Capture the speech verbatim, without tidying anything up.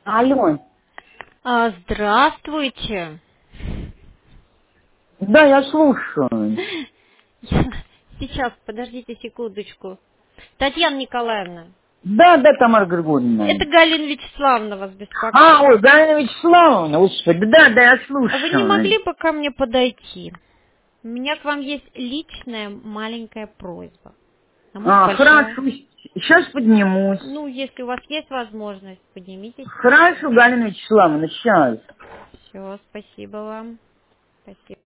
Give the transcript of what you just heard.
Алло. А, здравствуйте. Да, я слушаю. Сейчас, подождите секундочку. Татьяна Николаевна, Да, да, Тамара Григорьевна. это Галина Вячеславовна вас А, беспокоит. ой, Галина Вячеславовна, господи, да, да, я А вы не слушаю. могли бы ко мне подойти? У меня к вам есть личная маленькая просьба. А может А, большая? хорошо, сейчас поднимусь. Ну, если у вас есть возможность, поднимитесь, Хорошо, пожалуйста. Галина Вячеславовна, сейчас. Все, спасибо вам. Спасибо.